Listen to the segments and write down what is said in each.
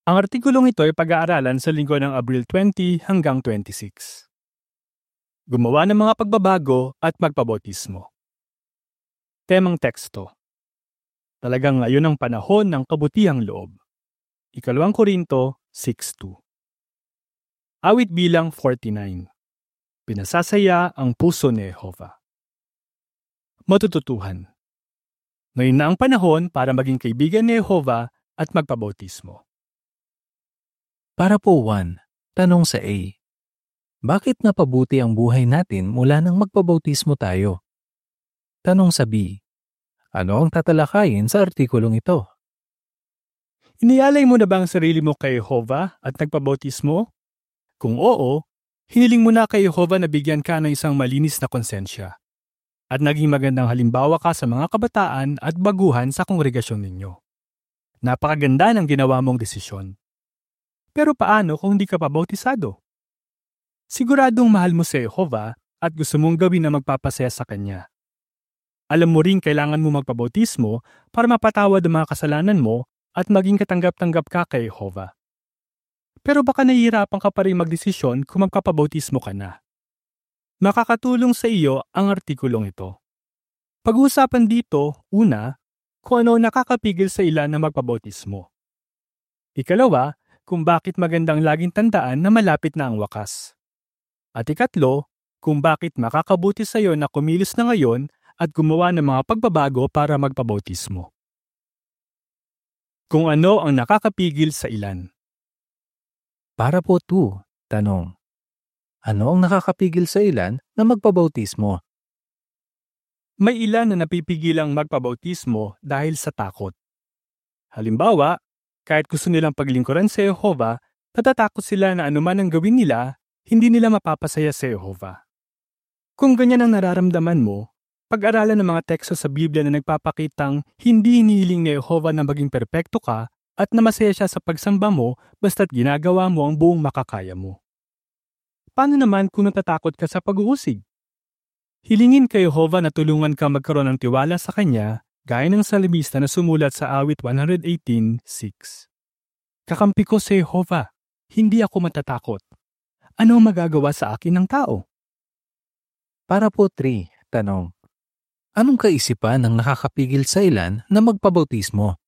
Ang artikulong ito ay pag-aaralan sa linggo ng Abril 20 hanggang 26. Gumawa ng mga pagbabago at magpabautismo. Temang teksto. Talagang ngayon ang panahon ng kabutihang loob. 2 Korinto 6:2. Awit bilang 49. Pinasasaya ang puso ni Jehova. Matututuhan. Ngayon na ang panahon para maging kaibigan ni Jehova at magpabautismo. Para po 1, tanong sa A. Bakit napabuti ang buhay natin mula nang magpabautismo tayo? Tanong sa B. Ano ang tatalakayin sa artikulong ito? Inialay mo na ba ang sarili mo kay Jehova at nagpabautismo? Kung oo, hiniling mo na kay Jehova na bigyan ka ng isang malinis na konsensya at naging magandang halimbawa ka sa mga kabataan at baguhan sa kongregasyon ninyo. Napakaganda ng ginawa mong desisyon. Pero paano kung hindi ka pa bautisado? Siguradong mahal mo si Jehova at gusto mong gawin na magpapasaya sa Kanya. Alam mo rin kailangan mo magpabautismo para mapatawad ang mga kasalanan mo at maging katanggap-tanggap ka kay Jehova. Pero baka nahihirapan ka pa rin magdesisyon kung magpapabautismo ka na. Makakatulong sa iyo ang artikulong ito. Pag-uusapan dito, una, kung ano nakakapigil sa ilan na magpabautismo. Ikalawa, kung bakit magandang laging tandaan na malapit na ang wakas. At ikatlo, kung bakit makakabuti sa iyo na kumilos na ngayon at gumawa ng mga pagbabago para magpabautismo. Kung ano ang nakakapigil sa ilan. Para po 2, tanong. Ano ang nakakapigil sa ilan na magpabautismo? May ilan na napipigilang magpabautismo dahil sa takot. Halimbawa, kahit gusto nilang paglingkuran sa Jehova, natatakot sila na anuman ang gawin nila, hindi nila mapapasaya sa Jehova. Kung ganyan ang nararamdaman mo, pag-aralan ng mga teksto sa Biblia na nagpapakitang hindi hinihiling ni Jehova na maging perpekto ka at na masaya siya sa pagsamba mo basta't ginagawa mo ang buong makakaya mo. Paano naman kung natatakot ka sa pag-uusig? Hilingin kay Jehova na tulungan ka magkaroon ng tiwala sa Kanya gaya ng salmista na sumulat sa awit 118:6. Kakampi ko si Jehova, hindi ako matatakot. Ano ang magagawa sa akin ng tao? Para po 3, tanong. Anong kaisipan ang nakakapigil sa ilan na magpabautismo?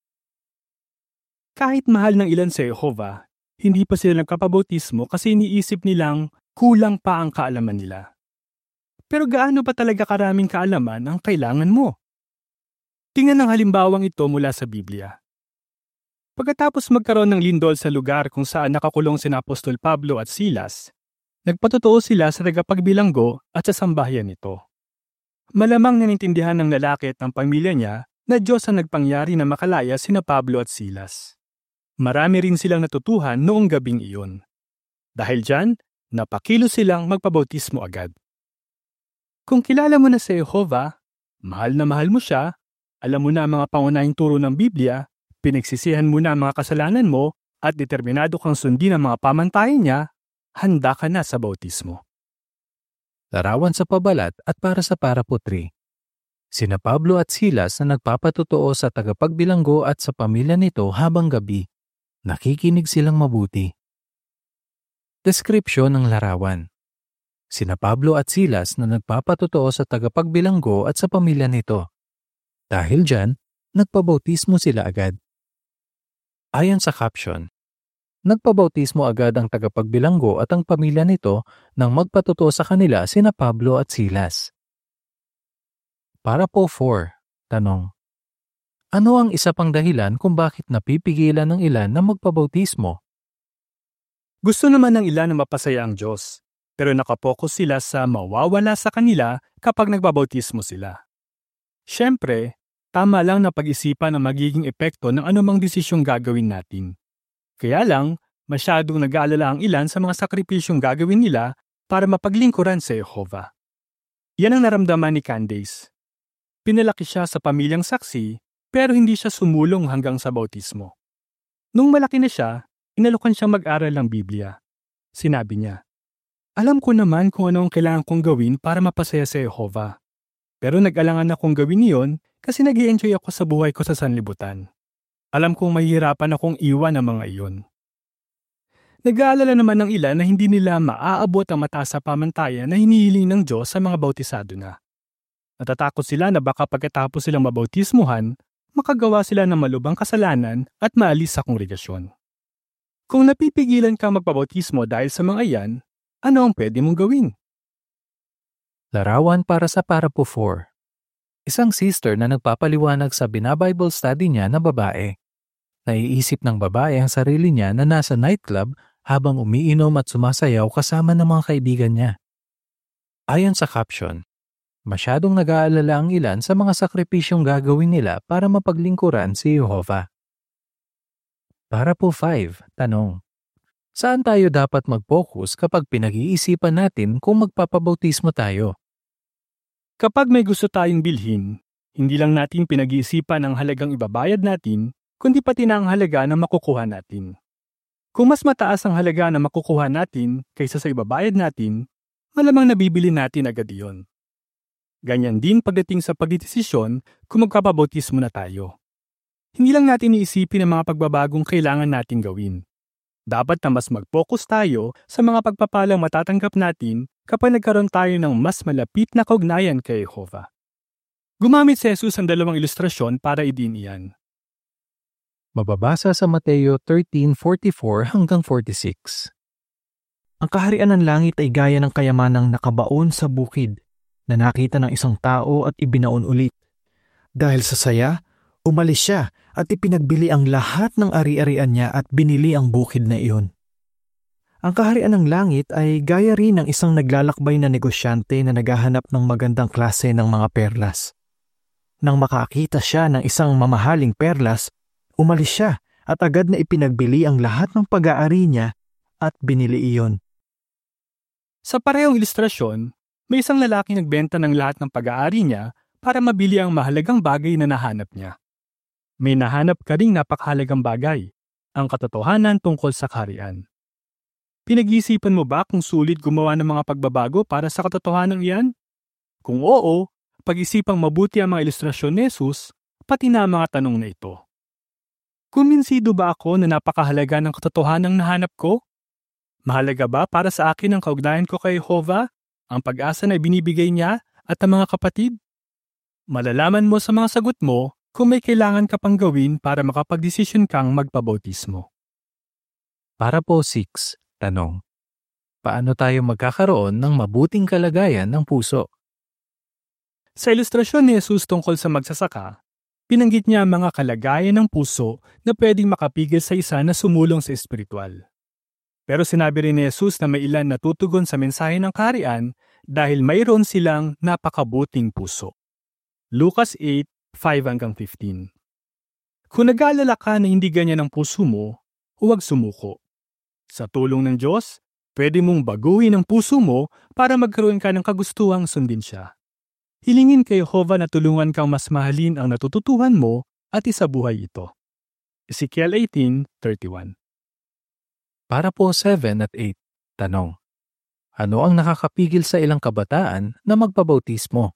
Kahit mahal ng ilan si Jehova, hindi pa sila nagkapabautismo kasi iniisip nilang kulang pa ang kaalaman nila. Pero gaano pa talaga karaming kaalaman ang kailangan mo? Tingnan ang halimbawang ito mula sa Biblia. Pagkatapos magkaroon ng lindol sa lugar kung saan nakakulong sina Apostol Pablo at Silas, nagpatotoo sila sa tagapagbilanggo at sa sambahayan nito. Malamang nanintindihan ng lalaki at ng pamilya niya na Diyos ang nagpangyari na makalaya sina Pablo at Silas. Marami rin silang natutuhan noong gabing iyon. Dahil dyan, napakilo silang magpabautismo agad. Kung kilala mo na si Jehova, mahal na mahal mo siya, alam mo na ang mga pangunahing turo ng Biblia, pinagsisihan mo na ang mga kasalanan mo, at determinado kang sundin ang mga pamantayan niya, handa ka na sa bautismo. Larawan sa pabalat at para sa paraputri. Sina Pablo at Silas na nagpapatotoo sa tagapagbilanggo at sa pamilya nito habang gabi. Nakikinig silang mabuti. Deskripsyon ng larawan. Sina Pablo at Silas na nagpapatotoo sa tagapagbilanggo at sa pamilya nito. Dahil dyan, nagpabautismo sila agad. Ayon sa caption, nagpabautismo agad ang tagapagbilanggo at ang pamilya nito nang magpatotoo sa kanila sina Pablo at Silas. Para po 4, tanong. Ano ang isa pang dahilan kung bakit napipigilan ng ilan na magpabautismo? Gusto naman ng ilan na mapasaya ang Diyos, pero nakapokus sila sa mawawala sa kanila kapag nagbabautismo sila. Siyempre, tama lang na pag-isipan ang magiging epekto ng anumang desisyong gagawin natin. Kaya lang, masyadong nag-aalala ang ilan sa mga sakripisyong gagawin nila para mapaglingkuran sa Jehova. Yan ang naramdaman ni Candace. Pinalaki siya sa pamilyang saksi, pero hindi siya sumulong hanggang sa bautismo. Nung malaki na siya, inalukan siyang mag-aral ng Biblia. Sinabi niya, "Alam ko naman kung ano ang kailangan kong gawin para mapasaya sa Jehova. Pero nag-alangan akong gawin iyon kasi nag-i-enjoy ako sa buhay ko sa sanlibutan. Alam kong mahihirapan akong iwan ang mga iyon. Nag-aalala naman ng ilan na hindi nila maaabot ang mataas na pamantayan na hinihiling ng Diyos sa mga bautisado na. Natatakot sila na baka pagkatapos silang mabautismuhan, makagawa sila ng malubhang kasalanan at maalis sa kongregasyon. Kung napipigilan kang magpabautismo dahil sa mga iyan, ano ang pwede mong gawin? Larawan para sa Parapo 4. Isang sister na nagpapaliwanag sa binabible study niya na babae. Naiisip ng babae ang sarili niya na nasa nightclub habang umiinom at sumasayaw kasama ng mga kaibigan niya. Ayon sa caption, masyadong nag-aalala ang ilan sa mga sakripisyong gagawin nila para mapaglingkuran si Jehovah. Parapo 5. Tanong. Saan tayo dapat mag-focus kapag pinag-iisipan natin kung magpapabautismo tayo? Kapag may gusto tayong bilhin, hindi lang natin pinag-iisipan ang halagang ibabayad natin, kundi pati na ang halaga na makukuha natin. Kung mas mataas ang halaga na makukuha natin kaysa sa ibabayad natin, malamang nabibili natin agad iyon. Ganyan din pagdating sa pagdedesisyon kung magpapabautismo na tayo. Hindi lang natin iisipin ang mga pagbabagong kailangan nating gawin. Dapat na mas mag-focus tayo sa mga pagpapalang matatanggap natin kapag nagkaroon tayo ng mas malapit na kaugnayan kay Jehovah. Gumamit si Jesus ng dalawang ilustrasyon para idiin iyan. Mababasa sa Mateo 13:44 hanggang 46. Ang kaharian ng langit ay gaya ng kayamanang nakabaon sa bukid na nakita ng isang tao at ibinaon ulit. Dahil sa saya, umalis siya at ipinagbili ang lahat ng ari-arian niya at binili ang bukid na iyon. Ang kaharian ng langit ay gaya rin ng isang naglalakbay na negosyante na naghahanap ng magandang klase ng mga perlas. Nang makakita siya ng isang mamahaling perlas, umalis siya at agad na ipinagbili ang lahat ng pag-aari niya at binili iyon. Sa parehong ilustrasyon, may isang lalaki nagbenta ng lahat ng pag-aari niya para mabili ang mahalagang bagay na nahanap niya. May nahanap ka ring napakahalagang bagay, ang katotohanan tungkol sa kaharian. Pinag-iisipan mo ba kung sulit gumawa ng mga pagbabago para sa katotohanan iyan? Kung oo, pag-isipang mabuti ang mga ilustrasyon ni Jesus, pati na ang mga tanong na ito. Kuminsido ba ako na napakahalaga ng katotohanang nahanap ko? Mahalaga ba para sa akin ang kaugnayan ko kay Jehovah, ang pag-asa na ibinibigay niya at ang mga kapatid? Malalaman mo sa mga sagot mo kung may kailangan ka pang gawin para makapagdesisyon kang magpabautismo. Parapo 6. Tanong. Paano tayo magkakaroon ng mabuting kalagayan ng puso? Sa ilustrasyon ni Jesus tungkol sa magsasaka, pinanggit niya ang mga kalagayan ng puso na pwedeng makapigil sa isa na sumulong sa espiritual. Pero sinabi rin ni Jesus na may ilan natutugon sa mensahe ng kaharian dahil mayroon silang napakabuting puso. Lucas 8:5-15. Kung nag-aalala ka na hindi ganyan ang puso mo, huwag sumuko. Sa tulong ng Diyos, pwede mong baguhin ang puso mo para magkaroon ka ng kagustuhang sundin siya. Hilingin kay Jehovah na tulungan kang mas mahalin ang natututuhan mo at isabuhay ito. Ezekiel 18:31. Parapo 7 at 8. Tanong. Ano ang nakakapigil sa ilang kabataan na magpabautismo?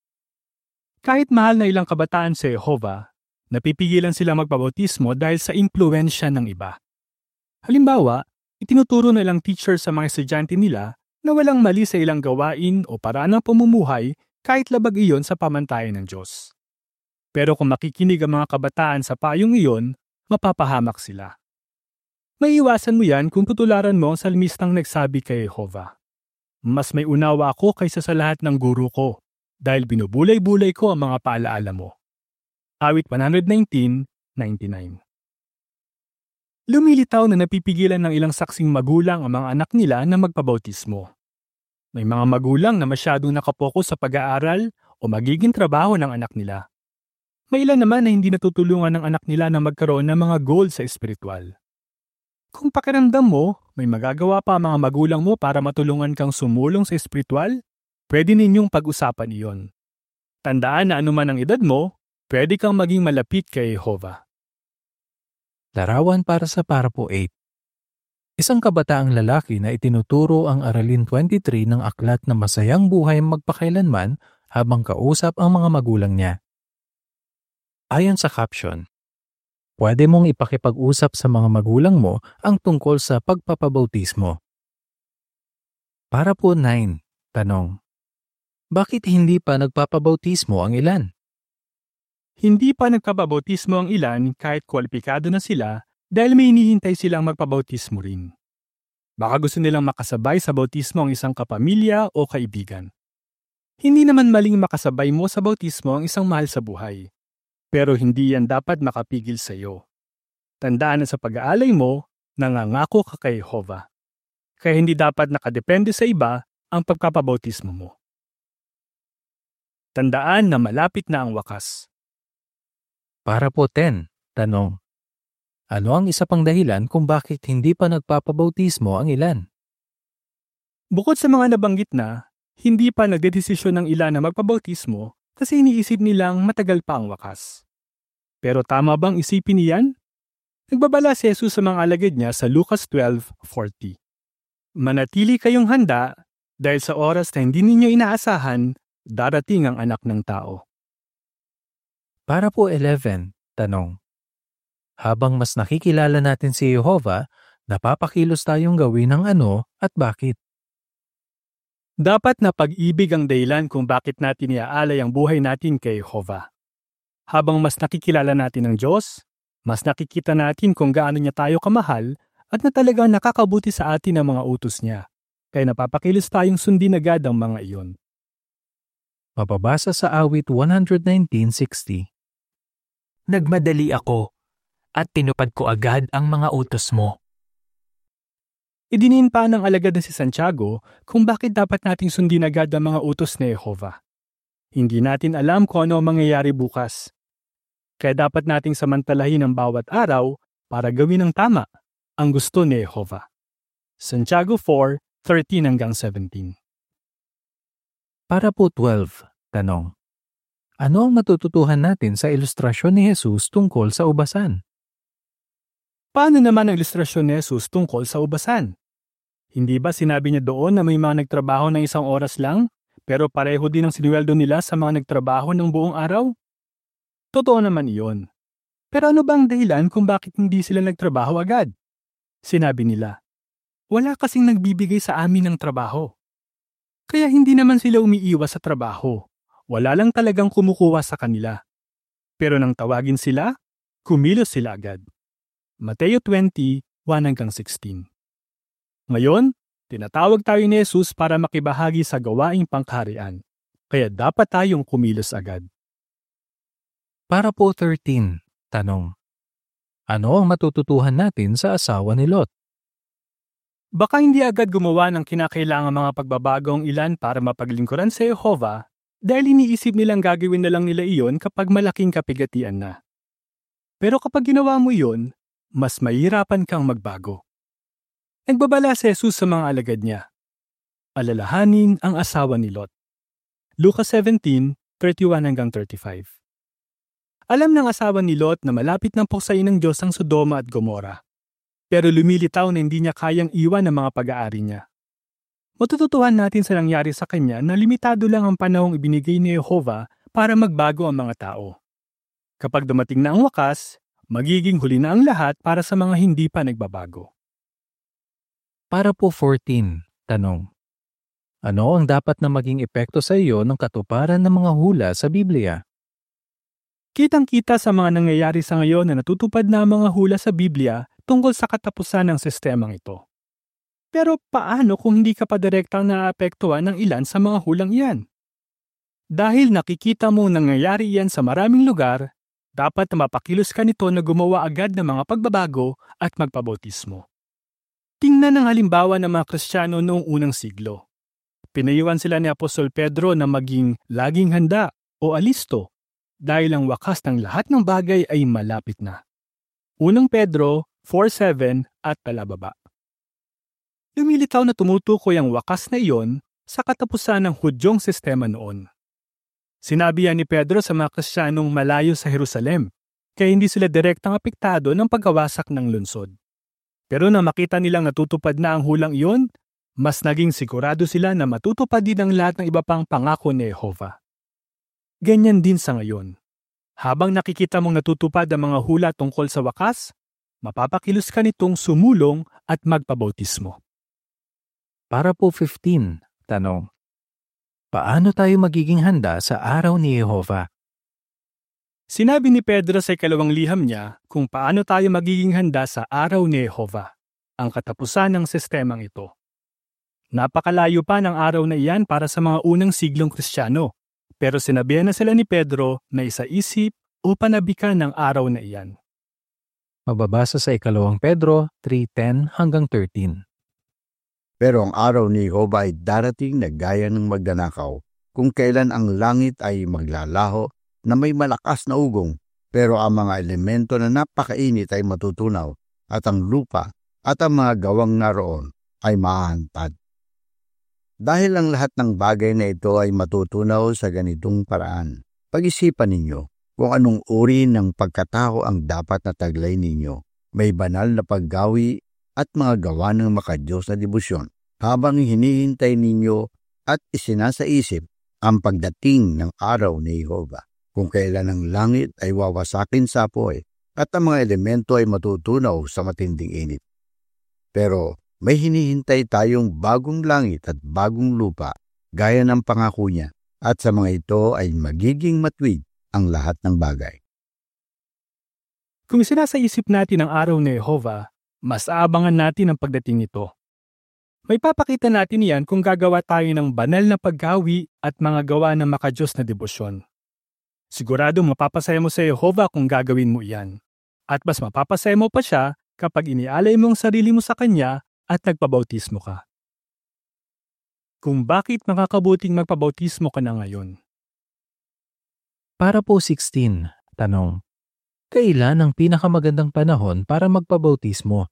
Kahit mahal na ilang kabataan sa Jehovah, napipigilan sila magpabautismo dahil sa impluwensya ng iba. Halimbawa, itinuturo na ilang teacher sa mga estudyante nila na walang mali sa ilang gawain o paraan ng pamumuhay kahit labag iyon sa pamantayan ng Diyos. Pero kung makikinig ang mga kabataan sa payong iyon, mapapahamak sila. Maiiwasan mo yan kung tutularan mo ang salmistang nagsabi kay Jehovah. Mas may unawa ako kaysa sa lahat ng guro ko, dahil binubulay-bulay ko ang mga paalaala mo. Awit 119:99. Lumilitaw na napipigilan ng ilang saksing magulang ang mga anak nila na magpabautismo. May mga magulang na masyadong nakapokus sa pag-aaral o magiging trabaho ng anak nila. May ilan naman na hindi natutulungan ng anak nila na magkaroon ng mga goal sa espiritual. Kung pakiramdam mo, may magagawa pa ang mga magulang mo para matulungan kang sumulong sa espiritual, pwede ninyong pag-usapan iyon. Tandaan na anuman ang edad mo, pwede kang maging malapit kay Jehovah. Larawan para sa Parapo 8. Isang kabataang lalaki na itinuturo ang Aralin 23 ng aklat na masayang buhay magpakailanman habang kausap ang mga magulang niya. Ayon sa caption, Pwede mong ipakipag-usap sa mga magulang mo ang tungkol sa pagpapabautismo. Para po 9. Tanong. Bakit hindi pa nagpapabautismo ang ilan? Hindi pa nagpapabautismo ang ilan kahit kwalipikado na sila dahil may hinihintay silang magpabautismo rin. Baka gusto nilang makasabay sa bautismo ang isang kapamilya o kaibigan. Hindi naman maling makasabay mo sa bautismo ang isang mahal sa buhay. Pero hindi yan dapat makapigil sa iyo. Tandaan na sa pag-aalay mo, nangangako ka kay Jehovah. Kaya hindi dapat nakadepende sa iba ang pagpapabautismo mo. Tandaan na malapit na ang wakas. Para po 10. Tanong. Ano ang isa pang dahilan kung bakit hindi pa nagpapabautismo ang ilan? Bukod sa mga nabanggit na, hindi pa nagdedesisyon ng ilan na magpabautismo kasi iniisip nilang matagal pa ang wakas. Pero tama bang isipin niyan? Nagbabala si Jesus sa mga alagad niya sa Lucas 12:40. Manatili kayong handa dahil sa oras na hindi ninyo inaasahan, darating ang anak ng tao. Para po 11. Tanong. Habang mas nakikilala natin si Jehovah, napapakilos tayong gawin ng ano at bakit? Dapat na pag-ibig ang dahilan kung bakit natin iaalay ang buhay natin kay Jehovah. Habang mas nakikilala natin ang Diyos, mas nakikita natin kung gaano niya tayo kamahal at na talagang nakakabuti sa atin ang mga utos niya. Kaya napapakilos tayong sundin agad ang mga iyon. Mababasa sa awit 119:60. Nagmadali ako at tinupad ko agad ang mga utos mo. Idiniin pa ng alagad na si Santiago kung bakit dapat nating sundin agad ang mga utos ni Jehovah. Hindi natin alam kung ano ang mangyayari bukas. Kaya dapat nating samantalahin ang bawat araw para gawin ang tama, ang gusto ni Jehovah. Santiago 4:13-17. Para po 12. Tanong. Ano ang matututuhan natin sa ilustrasyon ni Jesus tungkol sa ubasan? Paano naman ang ilustrasyon ni Jesus tungkol sa ubasan? Hindi ba sinabi niya doon na may mga nagtrabaho ng isang oras lang, pero pareho din ang sinuweldo nila sa mga nagtrabaho ng buong araw? Totoo naman iyon. Pero ano bang dahilan kung bakit hindi sila nagtrabaho agad? Sinabi nila, wala kasing nagbibigay sa amin ng trabaho. Kaya hindi naman sila umiiwas sa trabaho. Wala lang talagang kumukuha sa kanila. Pero nang tawagin sila, kumilos sila agad. Mateo 20:1-16. Ngayon, tinatawag tayo ni Jesus para makibahagi sa gawaing pangkaharian. Kaya dapat tayong kumilos agad. Para po 13. Tanong. Ano ang matututuhan natin sa asawa ni Lot? Baka hindi agad gumawa ng kinakailangan mga pagbabagong ilan para mapaglingkuran sa Jehovah dahil iniisip nilang gagawin na lang nila iyon kapag malaking kapigatian na. Pero kapag ginawa mo iyon, mas mahirapan kang magbago. Nagbabala si Jesus sa mga alagad niya. Alalahanin ang asawa ni Lot. Lucas 17:31-35. Alam ng asawa ni Lot na malapit ng puksain ng Diyos ang Sodoma at Gomora. Pero lumilitaw na hindi niya kayang iwan ang mga pag-aari niya. Matututuhan natin sa nangyari sa kanya na limitado lang ang panahong ibinigay ni Jehovah para magbago ang mga tao. Kapag dumating na ang wakas, magiging huli na ang lahat para sa mga hindi pa nagbabago. Para po 14. Tanong. Ano ang dapat na maging epekto sa iyo ng katuparan ng mga hula sa Biblia? Kitang-kita sa mga nangyayari sa ngayon na natutupad na ang mga hula sa Biblia tungkol sa katapusan ng sistemang ito. Pero paano kung hindi ka pa direktang naapektuhan ng ilan sa mga hulang iyan? Dahil nakikita mo nangyayari iyan sa maraming lugar, dapat na mapakilos ka nito na gumawa agad ng mga pagbabago at magpabautismo. Tingnan ang halimbawa ng mga Kristiyano noong unang siglo. Pinayuhan sila ni Apostol Pedro na maging laging handa o alisto dahil ang wakas ng lahat ng bagay ay malapit na. Unang Pedro 4:7 at palababa. Lumilitaw na tumutukoy ang wakas na iyon sa katapusan ng Hudyong sistema noon. Sinabi yan ni Pedro sa mga Kristiyanong malayo sa Jerusalem, kaya hindi sila direktang apektado ng pagkawasak ng lungsod. Pero nang makita nilang natutupad na ang hulang iyon, mas naging sigurado sila na matutupad din ang lahat ng iba pang pangako ni Jehovah. Ganyan din sa ngayon. Habang nakikita mong natutupad ang mga hula tungkol sa wakas, mapapakilos ka nitong sumulong at magpabautismo. Para po 15, tanong. Paano tayo magiging handa sa araw ni Jehova? Sinabi ni Pedro sa ikalawang liham niya kung paano tayo magiging handa sa araw ni Jehova, ang katapusan ng sistemang ito. Napakalayo pa ng araw na iyan para sa mga unang siglong Kristiyano, pero sinabihan na sila ni Pedro na isaisip o panabikan ng araw na iyan. Mababasa sa ikalawang Pedro 3:10 hanggang 13. Pero ang araw ni Jehova ay darating na gaya ng magnanakaw, kung kailan ang langit ay maglalaho na may malakas na ugong, pero ang mga elemento na napakainit ay matutunaw, at ang lupa at ang mga gawang naroon ay mahahantad. Dahil ang lahat ng bagay na ito ay matutunaw sa ganitong paraan, pag-isipan ninyo kung anong uri ng pagkatao ang dapat na taglay ninyo. May banal na paggawi at mga gawa ng makadiyos na debosyon habang hinihintay ninyo at isinasaisip ang pagdating ng araw ni Jehova, kung kailan ang langit ay wawasakin sa apoy at ang mga elemento ay matutunaw sa matinding init. Pero may hinihintay tayong bagong langit at bagong lupa gaya ng pangako niya, at sa mga ito ay magiging matuwid ang lahat ng bagay. Kung sinasaisip natin ang araw ni Jehova, mas aabangan natin ang pagdating nito. May papakita natin iyan kung gagawa tayo ng banal na paggawi at mga gawa ng makadiyos na debosyon. Sigurado mapapasaya mo sa Jehova kung gagawin mo iyan. At mas mapapasaya mo pa siya kapag inialay mo ang sarili mo sa Kanya at nagpabautismo ka. Kung bakit makakabuting magpabautismo ka na ngayon? Para po 16, tanong. Kailan ang pinakamagandang panahon para magpabautismo?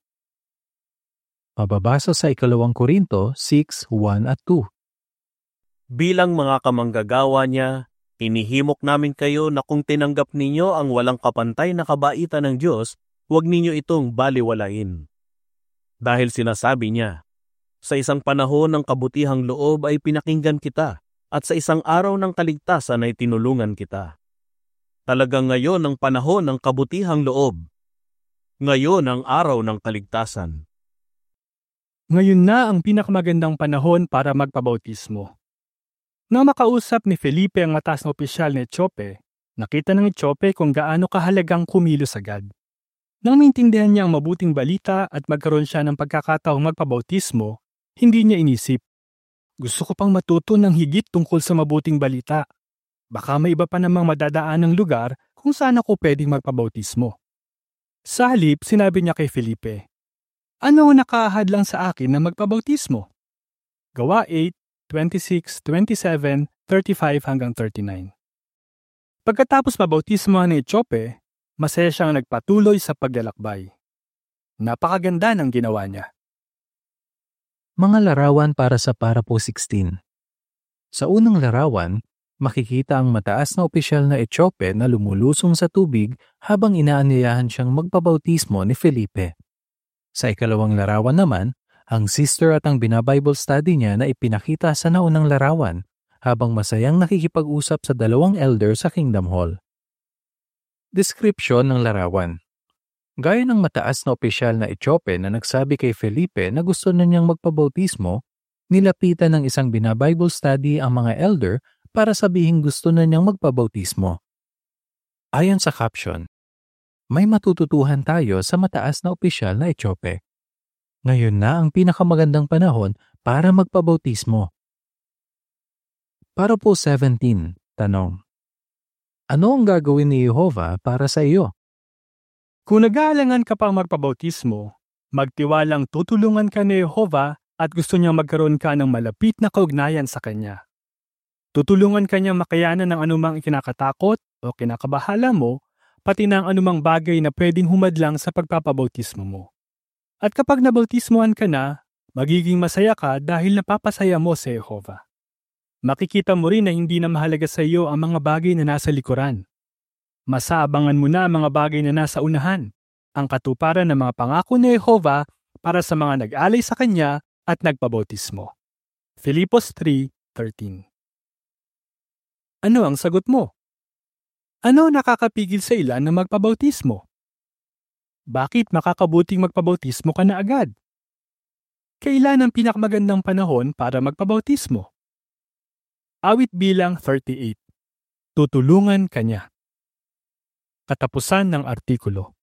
Mababasa sa ikalawang Korinto 6:1 at 2. Bilang mga kamanggagawa niya, inihimok namin kayo na kung tinanggap ninyo ang walang kapantay na kabaitan ng Diyos, huwag ninyo itong baliwalain. Dahil sinasabi niya, sa isang panahon ng kabutihang loob ay pinakinggan kita, at sa isang araw ng kaligtasan ay tinulungan kita. Talagang ngayon ang panahon ng kabutihang loob. Ngayon ang araw ng kaligtasan. Ngayon na ang pinakamagandang panahon para magpabautismo. Nang makausap ni Felipe ang mataas na opisyal ni Etiope, nakita ng Etiope kung gaano kahalagang kumilos agad. Nang maintindihan niya ang mabuting balita at magkaroon siya ng pagkakataong magpabautismo, hindi niya inisip, gusto ko pang matuto ng higit tungkol sa mabuting balita. Baka may iba pa namang madadaan ng lugar kung saan ako pwedeng magpabautismo. Sa halip, sinabi niya kay Felipe, ano ang nakahadlang sa akin na magpabautismo? Gawa 8:26, 27, 35 hanggang 39. Pagkatapos mabautismo ni Etiope, masaya siyang nagpatuloy sa paglalakbay. Napakaganda ng ginawa niya. Mga larawan para po 16. Sa unang larawan, makikita ang mataas na opisyal na Etiope na lumulusong sa tubig habang inaanyayahan siyang magpabautismo ni Felipe. Sa ikalawang larawan naman, ang sister at ang binabible study niya na ipinakita sa naunang larawan habang masayang nakikipag-usap sa dalawang elder sa Kingdom Hall. Description ng larawan. Gaya ng mataas na opisyal na Etiope na nagsabi kay Felipe na gusto na niyang magpabautismo, nilapitan ng isang binabible study ang mga elder para sabihing gusto na niyang magpabautismo. Ayon sa caption, may matututuhan tayo sa mataas na opisyal na Etiope. Ngayon na ang pinakamagandang panahon para magpabautismo. Para po 17, tanong. Ano ang gagawin ni Jehova para sa iyo? Kung nag-aalangan ka pang magpabautismo, magtiwalang tutulungan ka ni Jehova at gusto niyang magkaroon ka ng malapit na kaugnayan sa Kanya. Tutulungan ka niyang makayanan ng anumang ikinakatakot o kinakabahala mo, pati ng anumang bagay na pwedeng humadlang sa pagpapabautismo mo. At kapag nabautismohan ka na, magiging masaya ka dahil napapasaya mo sa Jehova. Makikita mo rin na hindi na mahalaga sa iyo ang mga bagay na nasa likuran. Masaabangan mo na ang mga bagay na nasa unahan, ang katuparan ng mga pangako ni Jehova para sa mga nag-alay sa Kanya at nagpabautismo. Filipos 3:13. Ano ang sagot mo? Ano nakakapigil sa ilan na magpabautismo? Bakit makakabuting magpabautismo ka na agad? Kailan ang pinakamagandang panahon para magpabautismo? Awit bilang 38. Tutulungan kanya. Katapusan ng artikulo.